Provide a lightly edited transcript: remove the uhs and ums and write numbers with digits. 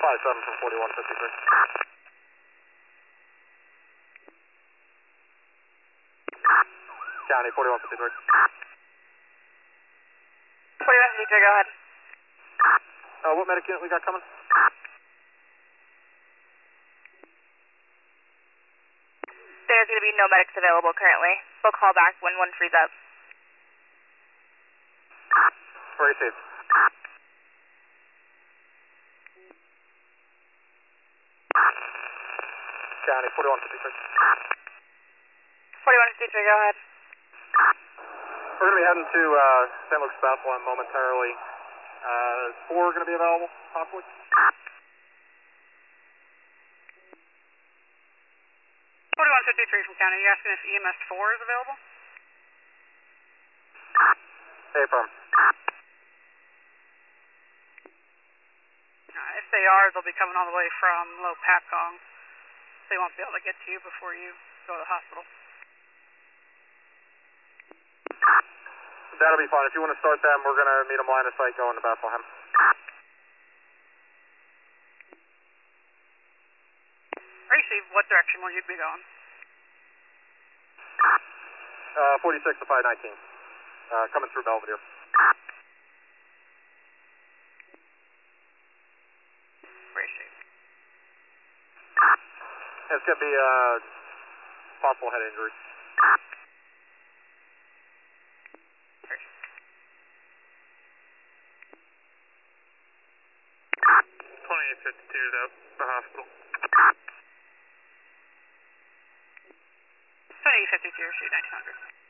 5-7 from 4153. County 4153. 4153, go ahead. What medic unit we got coming? There's going to be no medics available currently. They'll call back when one frees up. Received. County 4153. 4153, go ahead. We're going to be heading to St. Luke's Bethlehem momentarily. Is 4 going to be available, possibly? 4153 from County. Are you asking if EMS 4 is available? Hey, firm. If they are, they'll be coming all the way from Low Papcong. They won't be able to get to you before you go to the hospital. That'll be fine. If you want to start them, we're going to meet them line of sight going to Bethlehem. Receive, what direction will you be going? 46 to 519. Coming through Belvedere. Receive. It's going to be possible head injury. 2852 is out the hospital. 2852, receive 1900.